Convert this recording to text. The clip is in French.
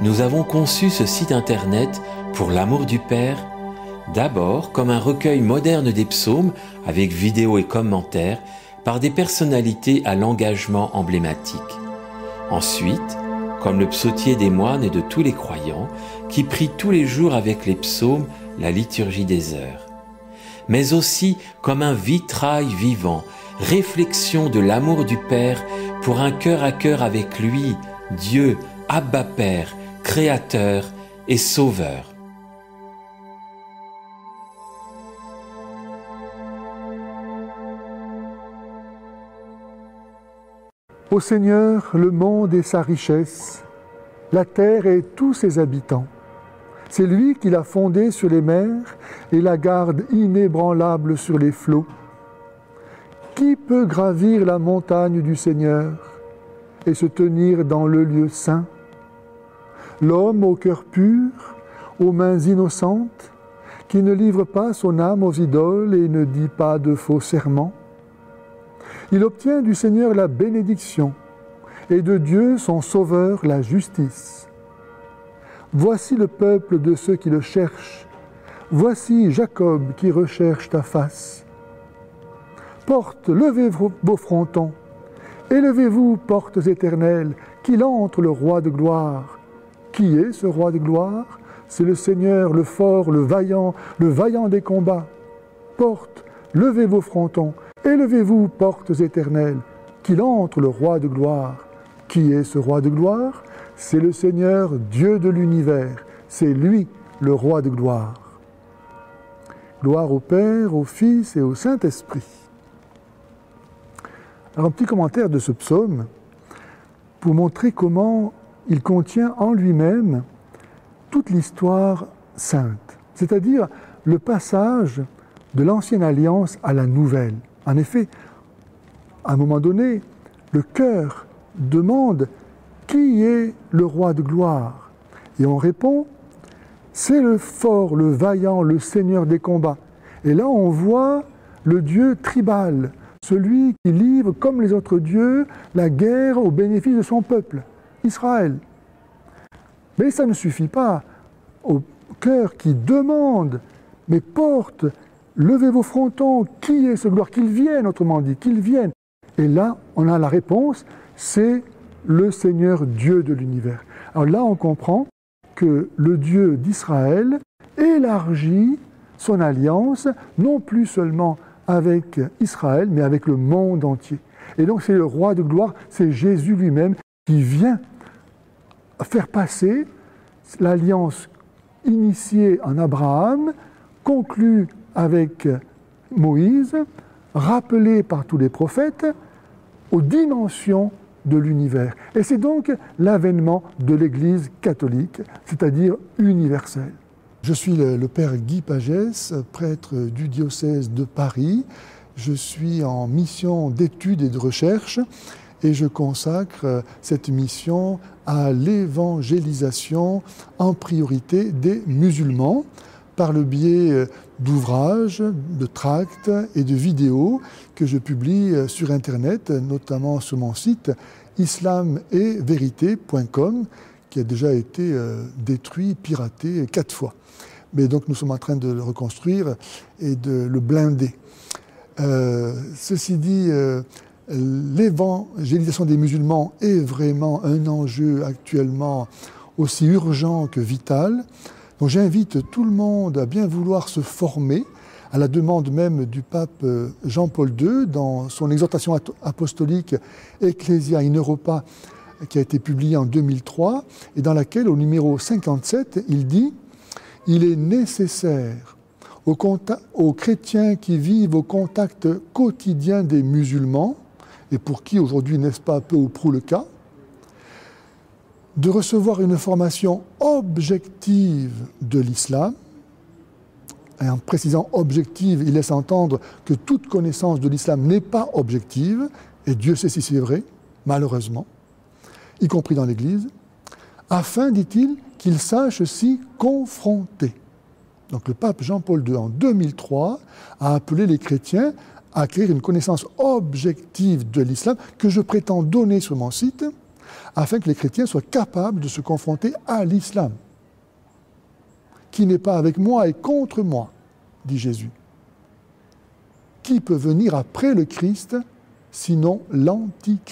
nous avons conçu ce site internet pour l'amour du Père, d'abord comme un recueil moderne des psaumes avec vidéos et commentaires par des personnalités à l'engagement emblématique. Ensuite, comme le psautier des moines et de tous les croyants qui prient tous les jours avec les psaumes la liturgie des heures. Mais aussi comme un vitrail vivant, réflexion de l'amour du Père pour un cœur à cœur avec lui, Dieu, Abba Père, Créateur et Sauveur. Ô Seigneur, le monde et sa richesse, la terre et tous ses habitants. C'est lui qui l'a fondée sur les mers et la garde inébranlable sur les flots. Qui peut gravir la montagne du Seigneur et se tenir dans le lieu saint? L'homme au cœur pur, aux mains innocentes, qui ne livre pas son âme aux idoles et ne dit pas de faux serments. Il obtient du Seigneur la bénédiction et de Dieu son Sauveur la justice. Voici le peuple de ceux qui le cherchent. Voici Jacob qui recherche ta face. Levez vos frontons. Élevez-vous, portes éternelles, qu'il entre le roi de gloire. Qui est ce roi de gloire? C'est le Seigneur, le fort, le vaillant des combats. Levez vos frontons. Élevez-vous, portes éternelles, qu'il entre le roi de gloire. Qui est ce roi de gloire? C'est le Seigneur, Dieu de l'univers. C'est lui, le roi de gloire. Gloire au Père, au Fils et au Saint-Esprit. Alors, un petit commentaire de ce psaume pour montrer comment il contient en lui-même toute l'histoire sainte, c'est-à-dire le passage de l'ancienne alliance à la nouvelle. En effet, à un moment donné, le cœur demande qui est le roi de gloire? Et on répond, c'est le fort, le vaillant, le Seigneur des combats. Et là, on voit le Dieu tribal, celui qui livre, comme les autres dieux, la guerre au bénéfice de son peuple, Israël. Mais ça ne suffit pas. Au cœur qui demande, mais porte, levez vos frontons, qui est ce gloire? Qu'il vienne, autrement dit, qu'il vienne. Et là, on a la réponse, c'est le Seigneur Dieu de l'univers. Alors là, on comprend que le Dieu d'Israël élargit son alliance, non plus seulement avec Israël, mais avec le monde entier. Et donc c'est le roi de gloire, c'est Jésus lui-même qui vient faire passer l'alliance initiée en Abraham, conclue avec Moïse, rappelée par tous les prophètes, aux dimensions de l'univers. Et c'est donc l'avènement de l'Église catholique, c'est-à-dire universelle. Je suis le père Guy Pagès, prêtre du diocèse de Paris. Je suis en mission d'études et de recherche et je consacre cette mission à l'évangélisation en priorité des musulmans par le biais d'ouvrages, de tracts et de vidéos que je publie sur Internet, notamment sur mon site islametverité.com qui a déjà été détruit, piraté 4 fois. Mais donc nous sommes en train de le reconstruire et de le blinder. Ceci dit, l'évangélisation des musulmans est vraiment un enjeu actuellement aussi urgent que vital. Donc j'invite tout le monde à bien vouloir se former, à la demande même du pape Jean-Paul II, dans son exhortation apostolique Ecclesia in Europa, qui a été publiée en 2003, et dans laquelle, au numéro 57, il dit « Il est nécessaire aux chrétiens qui vivent au contact quotidien des musulmans, et pour qui aujourd'hui n'est-ce pas peu ou prou le cas, de recevoir une formation objective de l'islam. » Et en précisant objective, il laisse entendre que toute connaissance de l'islam n'est pas objective, et Dieu sait si c'est vrai, malheureusement, y compris dans l'Église, afin, dit-il, qu'ils sachent s'y confronter. Donc le pape Jean-Paul II, en 2003, a appelé les chrétiens à acquérir une connaissance objective de l'islam que je prétends donner sur mon site, afin que les chrétiens soient capables de se confronter à l'islam, qui n'est pas avec moi et contre moi, dit Jésus. Qui peut venir après le Christ, sinon l'Antichrist ?